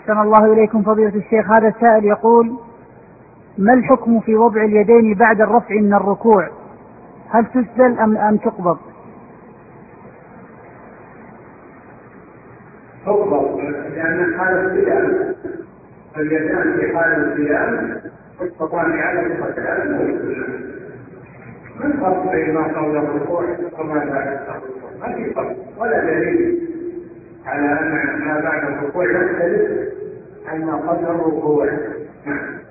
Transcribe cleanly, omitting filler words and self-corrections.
أحسن الله إليكم فضيلة الشيخ. هذا سائل يقول: ما الحكم في وضع اليدين بعد الرفع من الركوع؟ هل تسدل أم تقبض؟ تقبض، لأن حالة القيام، اليدان في حالة القيام تستطيع على القتال. من فرق بين ما قبل الركوع وما بعد الركوع؟ ما في فرق ولا دليل على أن ما بعد الركوع يختلف عن ما قبل الركوع.